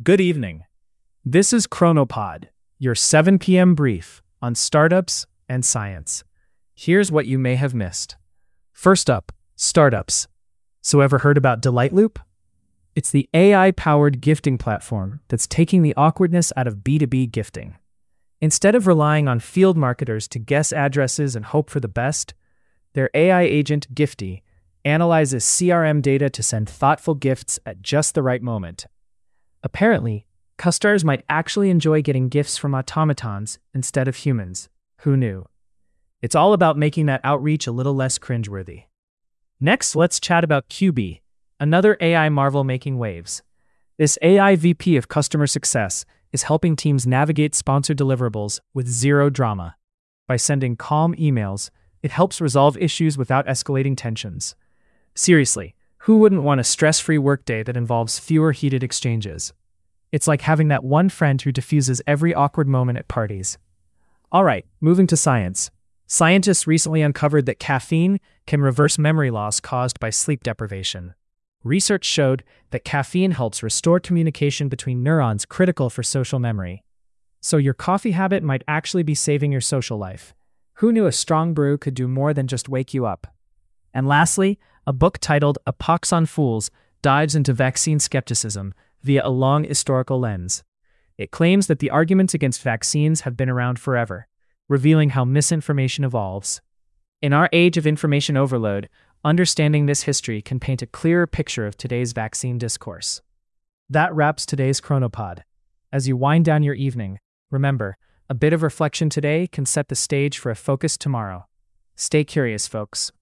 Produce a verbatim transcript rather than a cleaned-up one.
Good evening. This is Chronopod, your seven p m brief on startups and science. Here's what you may have missed. First up, startups. So ever heard about Delightloop? It's the A I-powered gifting platform that's taking the awkwardness out of B two B gifting. Instead of relying on field marketers to guess addresses and hope for the best, their A I agent, Gifty, analyzes C R M data to send thoughtful gifts at just the right moment. Apparently, customers might actually enjoy getting gifts from automatons instead of humans. Who knew? It's all about making that outreach a little less cringeworthy. Next, let's chat about Q B, another A I marvel making waves. This A I V P of customer success is helping teams navigate sponsored deliverables with zero drama. By sending calm emails, it helps resolve issues without escalating tensions. Seriously, who wouldn't want a stress-free workday that involves fewer heated exchanges? It's like having that one friend who diffuses every awkward moment at parties. All right, moving to science. Scientists recently uncovered that caffeine can reverse memory loss caused by sleep deprivation. Research showed that caffeine helps restore communication between neurons critical for social memory. So your coffee habit might actually be saving your social life. Who knew a strong brew could do more than just wake you up? And lastly, a book titled A Pox on Fools dives into vaccine skepticism via a long historical lens. It claims that the arguments against vaccines have been around forever, revealing how misinformation evolves. In our age of information overload, understanding this history can paint a clearer picture of today's vaccine discourse. That wraps today's Chronopod. As you wind down your evening, remember, a bit of reflection today can set the stage for a focused tomorrow. Stay curious, folks.